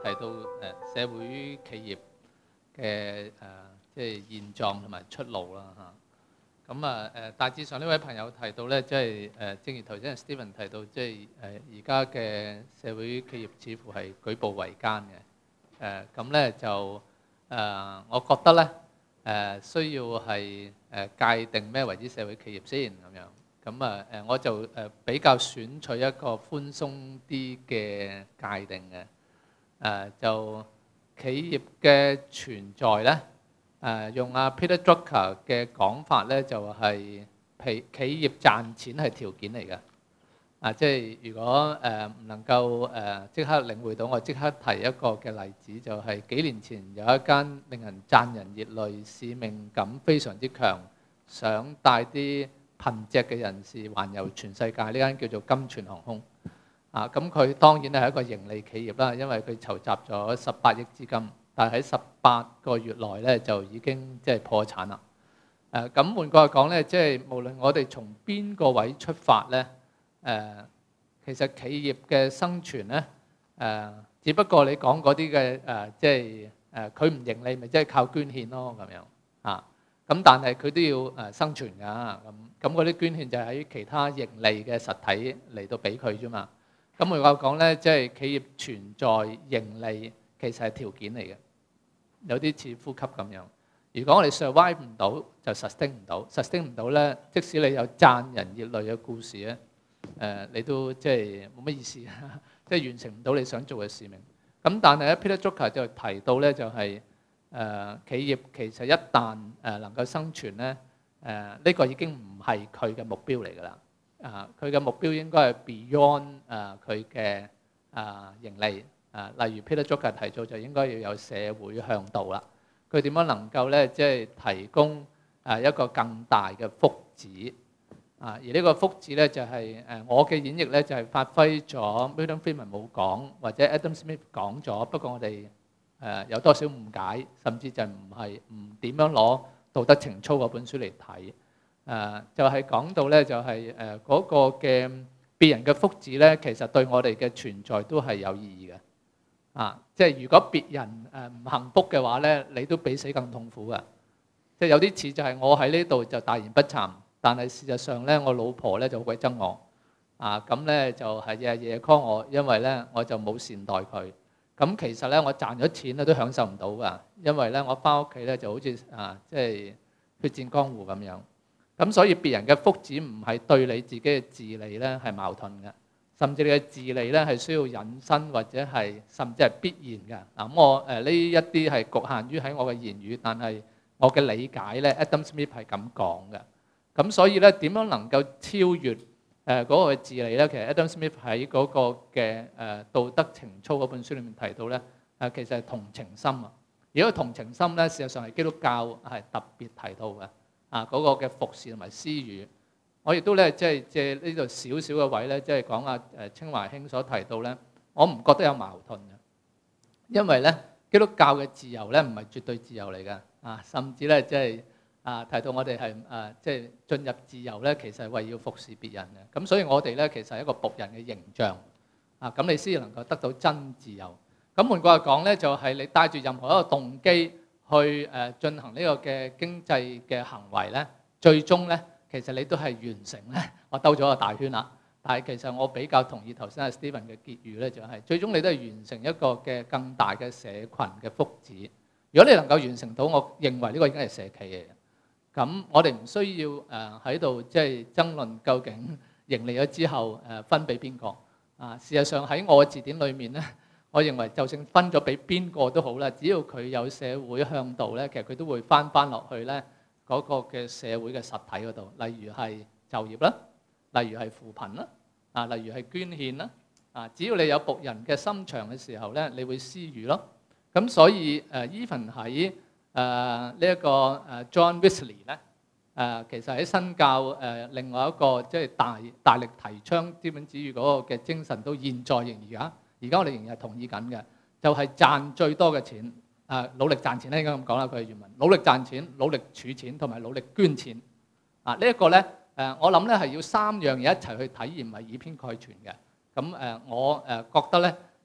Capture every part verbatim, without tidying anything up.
提到誒社會企業嘅誒即係現狀同埋出路啦嚇。咁啊誒大致上呢位朋友提到咧，即係誒正如頭先 Stephen 提到，即係誒而家嘅社會企業似乎係舉步維艱嘅。誒咁咧就誒，我覺得咧誒需要係誒界定咩為之社會企業先咁樣。咁啊誒，我就誒比較選取一個寬鬆啲嘅界定嘅。誒就企業嘅存在咧，誒用阿 Peter Drucker 嘅講法咧，就係企企業賺錢係條件嚟嘅。啊，即係如果誒唔能夠誒即刻領會到，我即刻提一個嘅例子，就係幾年前有一間令人賺人熱淚、使命感非常之強，想帶啲貧瘠嘅人士環遊全世界，呢間叫做金泉航空。啊，咁佢當然係一個盈利企業啦，因為佢籌集咗十八億資金，但係喺十八個月內咧就已經即係破產啦。誒咁換句話講咧，即係無論我哋從邊個位出發咧，誒其實企業嘅生存咧，誒只不過你講嗰啲嘅誒，即係誒佢唔盈利，咪即係靠捐獻咯咁樣啊。咁但係佢都要誒生存㗎，咁咁嗰啲捐獻就係喺其他盈利嘅實體嚟到俾佢啫嘛。咁換句話講咧，即係企業存在盈利其實係條件嚟嘅，有啲似呼吸咁樣。如果我哋 survive 唔到，就 sustain 唔到，sustain 唔到咧，即使你有賺人熱淚嘅故事咧，誒你都即係冇乜意思，即係完成唔到你想做嘅使命。咁但係咧 Peter Drucker 就提到咧，就係誒企業其實一旦誒能夠生存咧，誒呢個已經唔係佢嘅目標嚟㗎啦。啊，佢嘅目標應該係 beyond 誒佢嘅啊盈利啊，例如 Peter Drucker 提到就應該要有社會向導啦。佢點樣能夠咧，即係提供誒一個更大嘅福祉啊？而呢個福祉咧就係誒我嘅演繹咧就係發揮咗 Milton Friedman 冇講，或者 Adam Smith 講咗，不過我哋誒有多少誤解，甚至就唔係唔點樣攞道德情操嗰本書嚟睇。誒就係講到咧，就係誒嗰個嘅別人嘅福祉咧，其實對我哋嘅存在都係有意義嘅。啊，即係如果別人誒唔幸福嘅話咧，你都比死更痛苦嘅。即係有啲似就係我喺呢度就大言不慚，但係事實上咧，我老婆咧就好鬼憎我。啊，咁咧就係日日夜夜 call我，因為咧我就冇善待佢。咁其實咧我賺咗錢咧都享受唔到㗎，因為咧我翻屋企咧就好似啊即係血戰江湖咁樣。咁所以別人嘅福祉唔係對你自己嘅自利咧係矛盾嘅，甚至你嘅自利咧係需要引申或者係甚至係必然嘅。嗱咁我誒呢一啲係局限於喺我嘅言語，但係我嘅理解咧 Adam Smith 係咁講嘅。咁所以咧點樣能夠超越誒嗰個嘅自利咧？其實 Adam Smith 喺嗰個嘅誒道德情操嗰本書裏面提到咧，誒其實係同情心啊。而個同情心咧，事實上係基督教係特別提到嘅。啊！嗰個嘅服侍同埋施予，我亦都咧即係借呢度少少嘅位咧，即係講阿誒清華兄所提到咧，我唔覺得有矛盾嘅，因為咧基督教嘅自由咧唔係絕對自由嚟嘅啊，甚至咧即係啊提到我哋係誒即係進入自由咧，其實係為要服侍別人嘅。咁所以我哋咧其實係一個僕人嘅形象啊，咁你先至能夠得到真自由。咁換句話講咧，就係你帶住任何一個動機去誒進行呢個嘅經濟嘅行為咧，最終咧其實你都係完成咧。我兜咗個大圈啦，但係其實我比較同意頭先阿 Stephen 嘅結語咧，就係最終你都係完成一個嘅更大嘅社群嘅福祉。如果你能夠完成到，我認為呢個已經係社企嚟嘅。咁我哋唔需要誒喺度即係爭論究竟盈利咗之後誒分俾邊個啊？事實上喺我嘅字典裏面咧，我認為就算分咗俾邊個都好啦，只要佢有社會向導咧，其實佢都會翻翻落去咧嗰個嘅社會嘅實體嗰度，例如係就業啦，例如係扶貧啦，啊，例如係捐獻啦，啊，只要你有僕人嘅心腸嘅時候咧，你會施予咯。咁所以誒 even 喺誒呢一個誒 John Wesley 咧，誒其實喺新教誒另外一個即係大大力提倡資本主義嗰個嘅精神，到現在仍而家。而家我哋仍然係同意緊嘅，就係賺最多嘅錢，啊努力賺錢咧，應該咁講啦。佢係原文，努力賺錢、努力儲錢同埋努力捐錢。啊呢一個咧，誒我諗咧係要三樣嘢一齊去體驗，係以偏概全嘅。咁誒我誒覺得咧，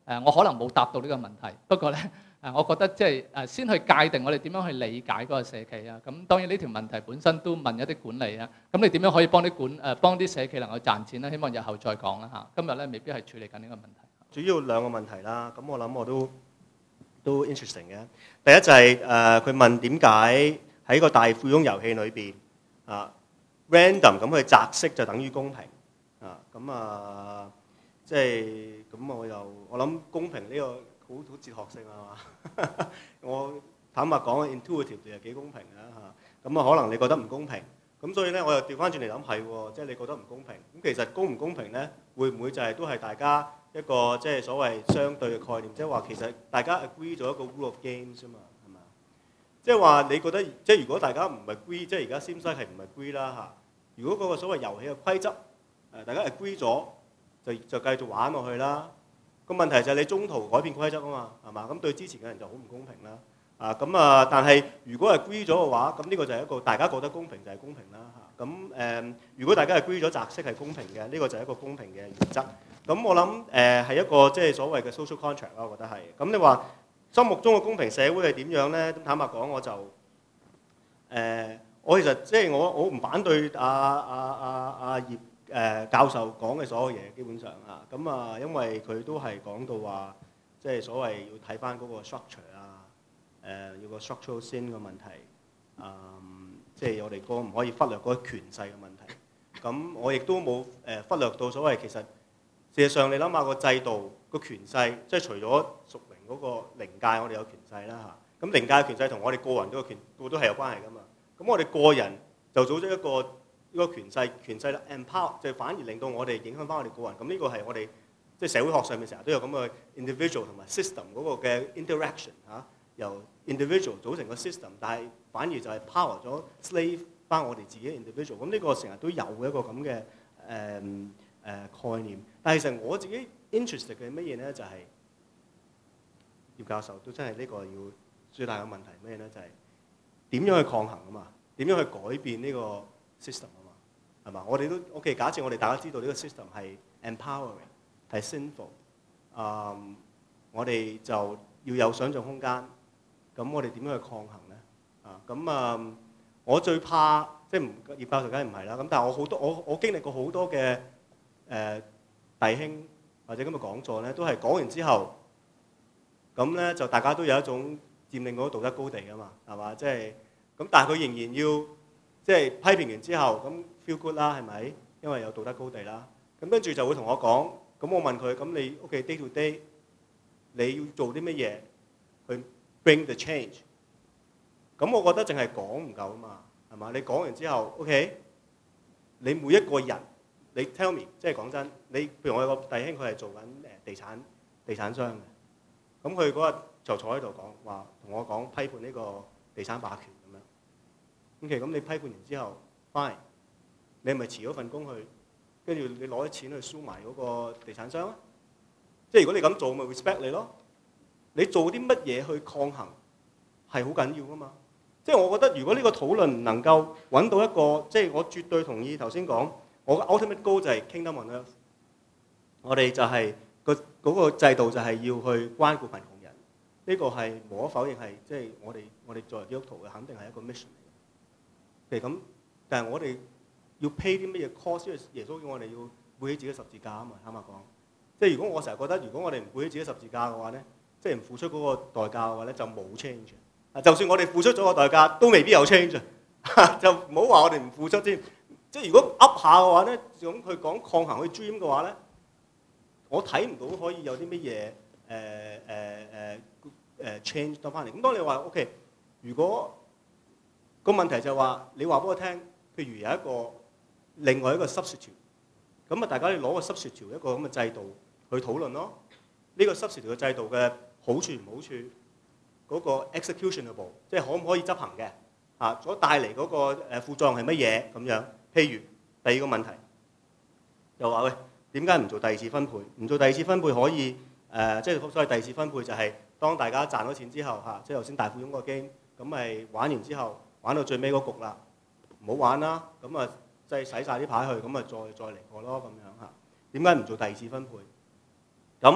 誒我可能冇答到呢個問題，不過咧誒，我覺得即係誒先去界定我哋點樣去理解嗰個社企啊。咁當然呢條問題本身都問一啲管理啊。咁你點樣可以幫啲管誒幫啲社企能夠賺錢咧？希望日後再講啦嚇。今日咧未必係處理緊呢個問題。 主要兩個問題啦，咁我諗我都都 interesting 嘅。第一就係誒佢問點解喺個大富翁遊戲裏邊啊 random 咁去擲色就等於公平啊？咁啊即係咁我又我諗公平呢個好好哲學性啊嘛。我坦白講 intuitive 係幾公平啊嚇。咁啊可能你覺得唔公平，咁所以咧我又調翻轉嚟諗係喎，即係你覺得唔公平。咁其實公唔公平咧，會唔會就係都係大家一個即係所謂相對嘅概念，即係話其實大家 agree 咗一個 rule of games 啫嘛，係嘛？即係話你覺得即係如果大家唔 agree，即係而家 seems like 係唔 agree 啦嚇。如果嗰個所謂遊戲嘅規則誒大家 agree 咗，就就繼續玩落去啦。個問題就係你中途改變規則啊嘛，係嘛？咁對之前嘅人就好唔公平啦。啊咁啊，但係如果係 agree 咗嘅話，咁呢個就係一個大家覺得公平就係公平啦嚇。咁誒，如果大家係 agree 咗擲色係公平嘅，呢個就係一個公平嘅原則。咁我諗誒係一個即係所謂嘅 social contract 啦，我覺得係。咁你話心目中嘅公平社會係點樣咧？咁坦白講，我就誒我其實即係我我唔反對阿阿阿阿葉誒教授講嘅所有嘢，基本上啊，咁啊，因為佢都係講到話，即係所謂要睇翻嗰個 structure 啊，誒要個 structural sin 嘅問題，嗯，即係我哋個唔可以忽略嗰個權勢嘅問題。咁我亦都冇誒忽略到所謂其實事實上你諗下個制度個權勢，即係除咗屬靈嗰個靈界，我哋有權勢啦嚇。咁靈界嘅權勢同我哋個人嗰個權個都係有關係噶嘛。咁我哋個人就組織一個呢個權勢，權勢 empower 就反而令到我哋影響翻我哋個人。咁呢個係我哋即係社會學上面成日都有咁嘅 individual 同埋 system 嗰個嘅 interaction 嚇，由 individual 組成個 system， 但係反而就係 power 咗 slave 翻我哋自己 individual。咁呢個成日都有一個咁嘅誒誒概念。但係其實我自己 interested 嘅乜嘢咧，就係葉教授都真係呢個要最大嘅問題咩咧？就係點樣去抗衡啊嘛？點樣去改變呢個 system 啊嘛？係嘛？我哋都 OK。假設我哋大家知道呢個 system 係 empowering 係 sinful， 啊、um，我哋就要有想像空間。咁我哋點樣去抗衡咧？啊，咁啊，我最怕即係唔葉教授梗係唔係啦。咁但係我好多我我經歷過好多嘅誒、呃、弟兄或者咁嘅講座咧，都係講完之後，咁咧就大家都有一種佔領嗰個道德高地㗎嘛，係嘛？即係咁，但係佢仍然要即係批評完之後，咁 feel good 啦，係咪？因為有道德高地啦。咁跟住就會同我講，咁我問佢，咁你 OK day to day，你要做啲乜嘢去 bring the change？ 咁我覺得淨係講唔夠啊嘛，係嘛？你講完之後 OK， 你每一個人，你 tell me， 即係講真，你譬如我有個弟兄，佢係做緊誒地產地產商嘅，咁佢嗰日就坐喺度講話，同我講批判呢個地產霸權咁樣。咁其實咁你批判完之後 ，fine， 你係咪辭咗份工去，跟住你攞啲錢去輸埋嗰個地產商啊？即係如果你咁做，咪 respect 你咯。你做啲乜嘢去抗衡係好緊要噶嘛？即係我覺得，如果呢個討論能夠揾到一個，即係我絕對同意頭先講，我嘅 ultimate goal 就係 kingdom on earth。我哋就係個嗰個制度就係要去關顧貧窮人，呢個係無可否認係即係我哋我哋作為基督徒嘅肯定係一個 mission 嚟嘅。譬如咁，但係我哋要 pay 啲乜嘢 cost？ 因為耶穌叫我哋要背起自己十字架啊嘛，坦白講。即係如果我成日覺得，如果我哋唔背起自己十字架嘅話咧，即係唔付出嗰個代價嘅話咧，就冇 change。啊，就算我哋付出咗個代價，都未必有 change。就唔好話我哋唔付出先。即係如果 up 下嘅話咧，咁佢講抗衡去 dream 嘅話咧，我睇唔到可以有啲乜嘢誒誒誒誒 change 得翻嚟。咁當你話 OK， 如果個問題就係話你話俾我聽，譬如有一個另外一個 substitute， 咁啊大家要攞個 substitute 一個咁嘅制度去討論咯。呢個 substitute 嘅制度嘅好處唔好處，嗰個 executionable， 即係可唔可以執行嘅啊？所帶嚟嗰個誒副作用係乜嘢咁樣？譬如第二個問題，就話喂，點解唔做第二次分配？唔做第二次分配可以誒，即係所謂第二次分配就係當大家賺咗錢之後嚇，即係頭先大富翁嗰個 game，咁咪玩完之後玩到最尾嗰局啦，唔好玩啦，咁啊即係洗曬啲牌去，咁啊再再嚟過咯咁樣嚇。點解唔做第二次分配？咁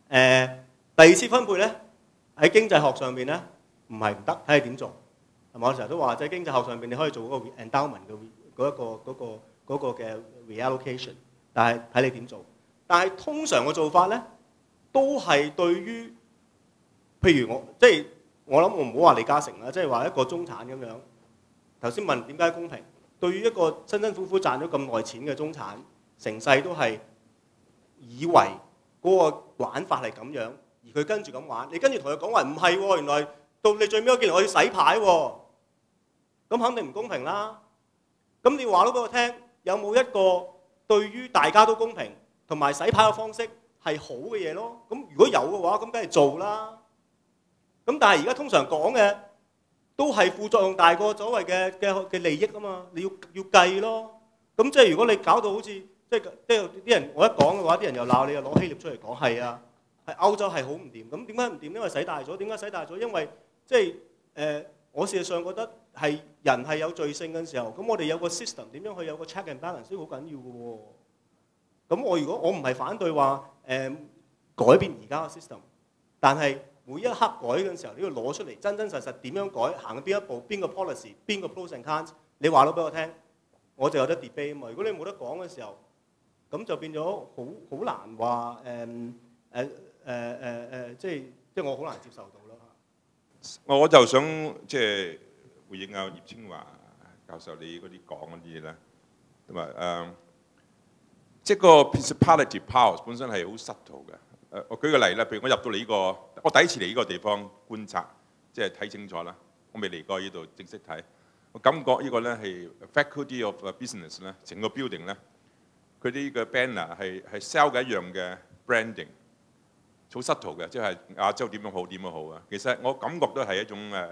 誒第二次分配咧喺經濟學上邊咧唔係唔得，睇你點做。係嘛？我成日都話，即係經濟學上邊你可以做嗰個 endowment 嘅嗰一個嗰個嗰個嘅 reallocation， 但係睇你點做。但係通常嘅做法咧，都係對於譬如我即係我諗我唔好話李嘉誠啦，即係話一個中產咁樣。頭先問點解公平？對於一個辛辛苦苦賺咗咁耐錢嘅中產，成世都係以為嗰個玩法係咁樣，而佢跟住咁玩，你跟住同佢講話唔係喎，原來到你最尾嗰幾年我要洗牌喎，咁肯定唔公平啦。咁你話咗俾我聽，有冇一個對於大家都公平同埋洗牌嘅方式係好嘅嘢咯？咁如果有嘅話，咁梗係做啦。咁但係而家通常講嘅都係副作用大過所謂嘅嘅嘅利益啊嘛，你要要計咯。咁即係如果你搞到好似即係即係啲人我一講嘅話，啲人又鬧你，又攞希臘出嚟講，係啊，係歐洲係好唔掂。咁點解唔掂？因為使大咗。點解使大咗？因為即係誒，我事實上覺得係人係有罪性嘅時候，咁我哋有個 system 點樣去有個 check and balance 都好緊要嘅喎。咁我如果我唔係反對話誒、呃、改變而家嘅 system， 但係每一刻改嘅時候，你要攞出嚟真真實實點樣改，行邊一步，邊個 policy， 邊個 pros and cons， 你話到俾我聽，我就有得 debate 啊嘛。如果你冇得講嘅時候，咁就變咗好好難話誒誒誒誒誒，即係即係我好難接受到咯。 我就想即係回應阿葉清華教授你嗰啲講嗰啲嘢咧，同埋誒，即係個 principality powers 本身係好 subtle 嘅。誒，我舉個例啦，譬如我入到嚟呢個，我第一次嚟呢個地方觀察，即係睇清楚啦。我未嚟過呢度正式睇，我感覺呢個咧係 Faculty of Business 咧，整個 building 咧，佢啲嘅 banner 係係 sell 嘅一樣嘅 branding， 好 subtle 嘅，即係亞洲點樣好點樣好啊。其實我感覺都係一種誒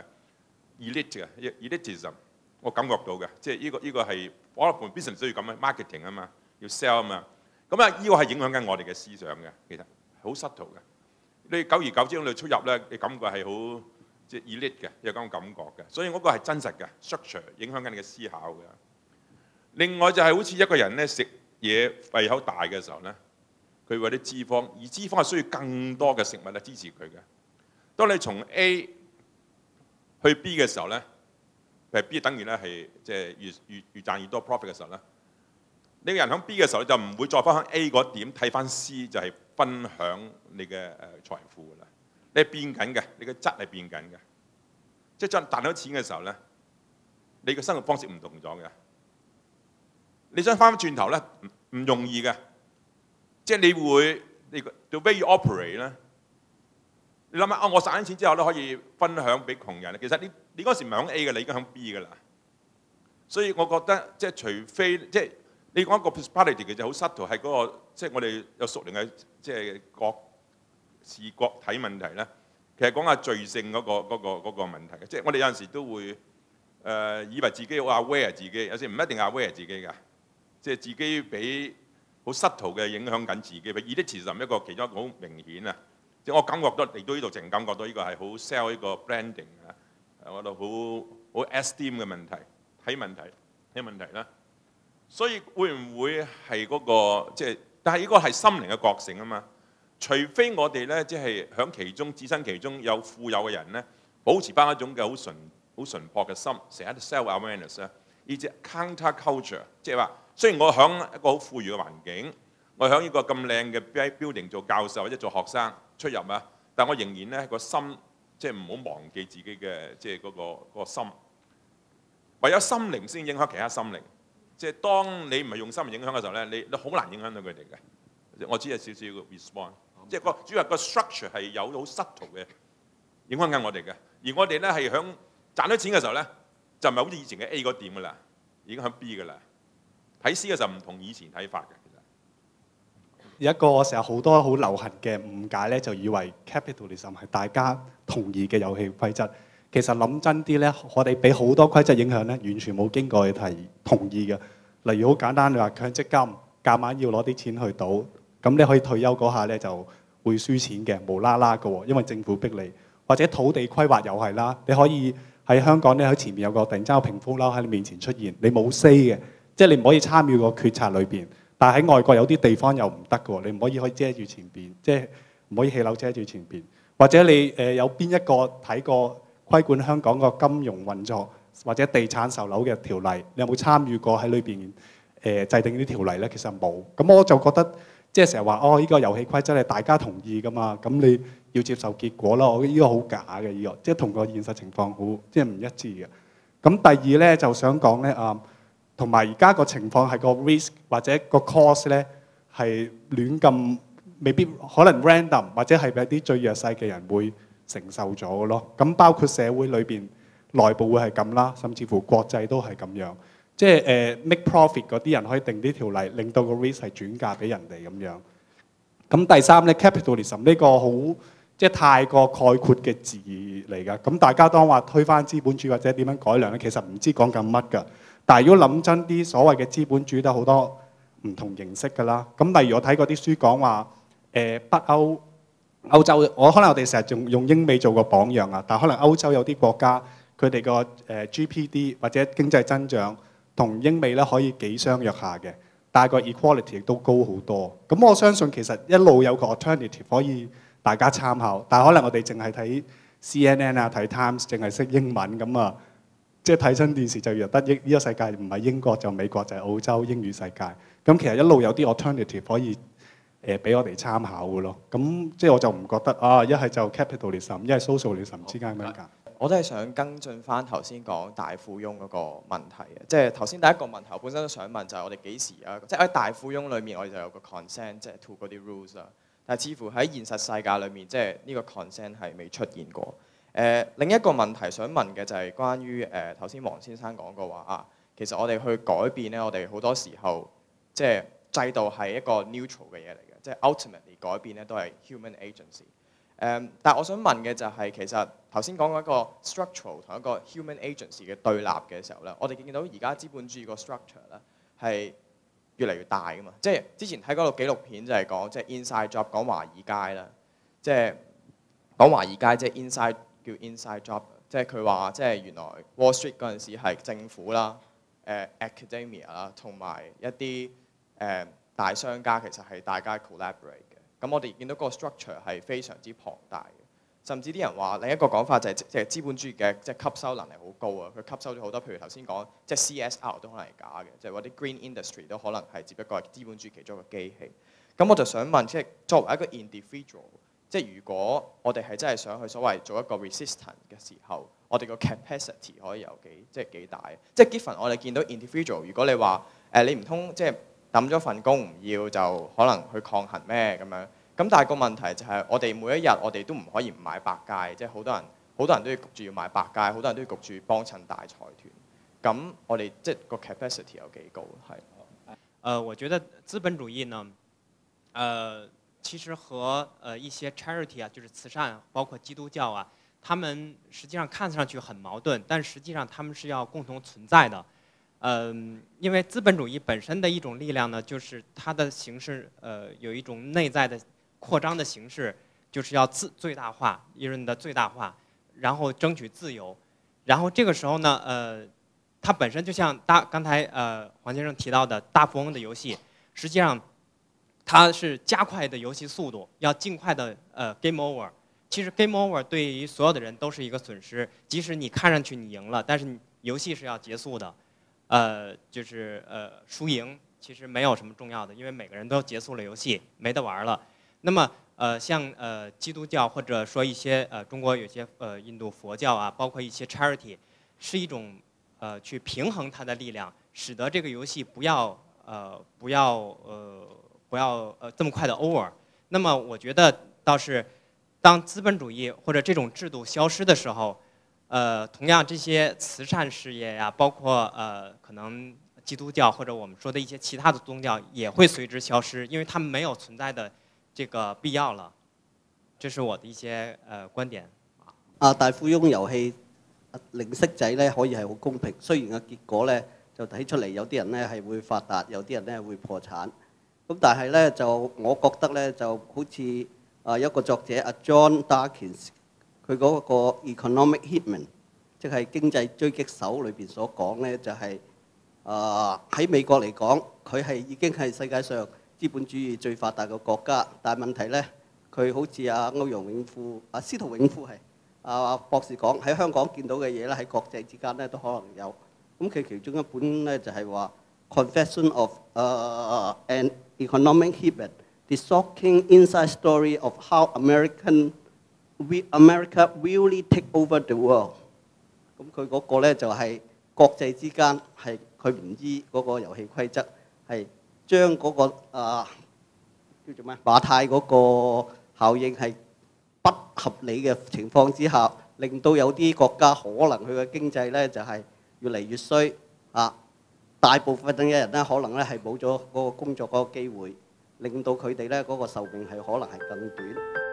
elite 嘅 elitism， 我感覺到嘅，即係呢個呢個係我哋 business 都要咁樣 marketing 啊嘛，要 sell 啊嘛。咁啊，呢個係影響緊我哋嘅思想嘅，其實。好 subtle 嘅，你久而久之你出入咧，你感覺係好即係 elite 嘅，有咁嘅感覺嘅，所以嗰個係真實嘅 structure 影響緊你嘅思考嘅。另外就係好似一個人咧食嘢胃口大嘅時候咧，佢為啲脂肪，而脂肪係需要更多嘅食物嚟支持佢嘅。當你從 A 去 B 嘅時候咧，譬如 B 等於咧係即係越越越賺越多 profit 嘅時候咧，你個人喺 B 嘅時候你就唔會再翻喺 A 嗰點睇翻 C 就係。分享你嘅誒財富㗎啦，你係變緊嘅，你嘅質係變緊嘅，即係賺賺到錢嘅時候咧，你嘅生活方式唔同咗嘅。你想翻返轉頭咧，唔唔容易嘅，即係你會你個 the way you operate 咧，你諗下啊，我賺緊錢之後咧可以分享俾窮人，其實你你嗰時唔係響 A 嘅，你已經響 B 㗎啦。所以我覺得即係除非即係。你講一個 prosperity 其實好 subtle，係嗰個即係我哋有屬靈嘅即係國視覺睇問題咧。其實講下罪性嗰個嗰個嗰個問題嘅，即係我哋有陣時都會誒以為自己好 aware 自己，有時唔一定 aware 自己㗎，即係自己俾好 subtle 嘅影響緊自己。譬如 elitism 一個其中一個好明顯啊，即係我感覺到嚟到呢度，淨感覺到呢個係好 sell 呢個 branding 啊，我覺得好好 esteem 嘅問題，睇問題睇問題啦。所以會唔會係嗰個即係？但係呢個係心靈嘅覺醒啊嘛。除非我哋咧，即係喺其中置身其中有富有嘅人咧，保持翻一種嘅好純好純樸嘅心，成日都 self awareness 咧，呢隻 counter culture， 即係話雖然我喺一個好富裕嘅環境，我喺呢個咁靚嘅 building 做教授或者做學生出入啊，但我仍然咧個心即係唔好忘記自己嘅即係嗰個嗰個心。唯有心靈先影響其他心靈。即係當你唔係用心嚟影響嘅時候咧，你你好難影響到佢哋嘅。我只係少少嘅 response， 即係個主要個 structure 係有好 subtle 嘅影響緊我哋嘅。而我哋咧係響賺到錢嘅時候咧，就唔係好似以前嘅 A 嗰點㗎啦，已經響 B 㗎啦。睇 C 嘅時候唔同以前睇法嘅。其實有一個成日好多好流行嘅誤解咧，就以為 capitalism 係大家同意嘅遊戲規則。其實諗真啲咧，我哋俾好多規則影響咧，完全冇經過提同意嘅。例如好簡單，你話強積金夾硬要攞啲錢去賭，咁你可以退休嗰下咧就會輸錢嘅，無啦啦嘅喎，因為政府逼你。或者土地規劃又係啦，你可以喺香港咧喺前面有個突然之間有屏風樓喺你面前出現，你冇 say 嘅，即係你唔可以參與個決策裏邊。但係喺外國有啲地方又唔得嘅喎，你唔可以可以遮住前邊，即係唔可以起樓遮住前邊。或者你誒有邊一個睇過規管香港個金融運作或者地產售樓嘅條例？你有冇參與過喺裏邊誒制定啲條例咧？其實冇。咁我就覺得即係成日話哦，依個遊戲規則係大家同意噶嘛，咁你要接受結果啦。我覺得依個好假嘅，依個即係同個現實情況好即係唔一致嘅。咁第二咧就想講咧啊，同埋而家個情況係個 risk 或者個 cost 咧係亂咁。未必可能 random 或者係俾啲最弱勢嘅人會承受咗嘅咯。咁包括社會裏邊內部會係咁啦，甚至乎國際都係咁樣。即係誒 make profit 嗰啲人可以定啲條例，令到個 risk 係轉嫁俾人哋咁樣。咁第三咧 capitalism 呢個好即係太過概括嘅字嚟㗎。咁大家當話推翻資本主義或者點樣改良咧，其實唔知講緊乜㗎。但係如果諗真啲，所謂嘅資本主義都好多唔同形式㗎啦。咁例如我睇過啲書講話。誒北歐歐洲，我可能我哋成日仲用英美做個榜樣啊，但可能歐洲有啲國家佢哋個誒 G P D 或者經濟增長同英美咧可以幾相若下嘅，但係個 equality 亦都高好多。咁我相信其實一路有個 alternative 可以大家參考，但係可能我哋淨係睇 C N N 啊、睇 Times，淨係識英文咁啊，即係睇親電視就以為得英呢個世界唔係英國就美國就係澳洲英語世界。咁其實一路有啲 alternative 可以。誒俾我哋參考嘅咯，咁即係我就唔覺得啊，一係就 capitalism，一係 socialism 之間咁樣㗎。 我都係想跟進翻頭先講大富翁嗰個問題嘅，即係頭先第一個問題，我本身都想問就係我哋幾時啊？即係喺大富翁裏面，我哋就有個 consent，即係 to 嗰啲 rules 啦。但係似乎喺現實世界裏面，即係呢個 consent 係未出現過。誒、呃，另一個問題想問嘅就係關於誒頭先黃先生講過話啊，其實我哋去改變咧，我哋好多時候即係制度係一個 neutral 嘅嘢嚟嘅。即係 ultimately 改變咧都係 human agency。誒，但係我想問嘅就係、是、其實頭先講嗰一個 structural 同一個 human agency 嘅對立嘅時候咧，我哋見到而家資本主義個 structure 咧係越嚟越大噶嘛。即係之前睇嗰個紀錄片就係講即係 inside job 講華爾街啦，即係講華爾街即係 inside 叫 inside job， 即係佢話即係原來 Wall Street 嗰陣時係政府啦、誒 academia 啦同埋一啲誒。呃大商家其實係大家 collaborate 嘅，咁我哋見到個 structure 係非常之龐大嘅，甚至啲人話另一個講法就係即係資本主義嘅即係吸收能力好高啊，佢吸收咗好多，譬如頭先講即係 C S R 都可能係假嘅，即係話啲 green industry 都可能係只不過係資本主義其中一個機器。咁我就想問，即係作為一個 individual， 即係如果我哋係真係想去所謂做一個 resistant 嘅時候，我哋個 capacity 可以有幾即係幾大？即係 given 我哋見到 individual， 如果你話誒、呃、你唔通即係抌咗份工唔要就可能去抗衡咩咁樣？咁但係個問題就係我哋每一日我哋都唔可以唔買百佳，即係好多人好多人都要焗住要買百佳，好多人都要焗住幫襯大財團。咁我哋即係個 capacity 有幾高？係。 呃，我覺得資本主義呢，呃，其實和呃一些 charity 啊，就是慈善，包括基督教啊，他們實際上看上去很矛盾，但實際上他們是要共同存在的。嗯，因為資本主義本身的一種力量呢，就是它的形式，呃，有一種內在的擴張的形式，就是要自最大化利潤的最大化，然後爭取自由，然後這個時候呢，呃，它本身就像大剛才呃黃先生提到的大富翁的遊戲，實際上它是加快的遊戲速度，要盡快的呃 game over。其實 game over 對於所有的人都是一個損失，即使你看上去你贏了，但是遊戲是要結束的。呃，就是呃，輸贏其實沒有什麼重要的，因為每個人都結束了遊戲，沒得玩了。那麼呃，像呃基督教或者說一些呃中國有些呃印度佛教啊，包括一些 charity， 是一種呃去平衡它的力量，使得這個遊戲不要呃不要呃不要呃這麼快的 over。那麼我覺得倒是當資本主義或者這種制度消失的時候。呃，同樣這些慈善事業呀，包括呃可能基督教或者我們說的一些其他的宗教也會隨之消失，因為他們沒有存在的這個必要了。這是我的一些呃觀點。 啊，大富翁遊戲零息仔咧可以係好公平，雖然個結果咧就睇出嚟有啲人咧係會發達，有啲人咧會破產。咁但係咧就我覺得咧就好似啊有一個作者阿 John Dawkins。佢嗰個 economic hitman， 即係經濟狙擊手裏邊所講咧，就係啊喺美國嚟講，佢係已經係世界上資本主義最發達嘅國家。但係問題咧， 佢好似阿歐陽永富、阿司徒永富係阿博士講喺香港見到嘅嘢咧，喺國際之間咧都可能有。咁佢其中一本咧就係話《Confession of、uh, an Economic Hit The Shocking Inside Story of How American We America Really Take Over the World》。咁佢嗰個咧就係國際之間係佢唔依嗰個遊戲規則，係將嗰個啊叫做咩馬太嗰個效應係不合理嘅情況之下，令到有啲國家可能佢嘅經濟咧就係越嚟越衰啊！大部分嘅人咧可能咧係冇咗嗰個工作嗰個機會，令到佢哋咧嗰個壽命係可能係更短。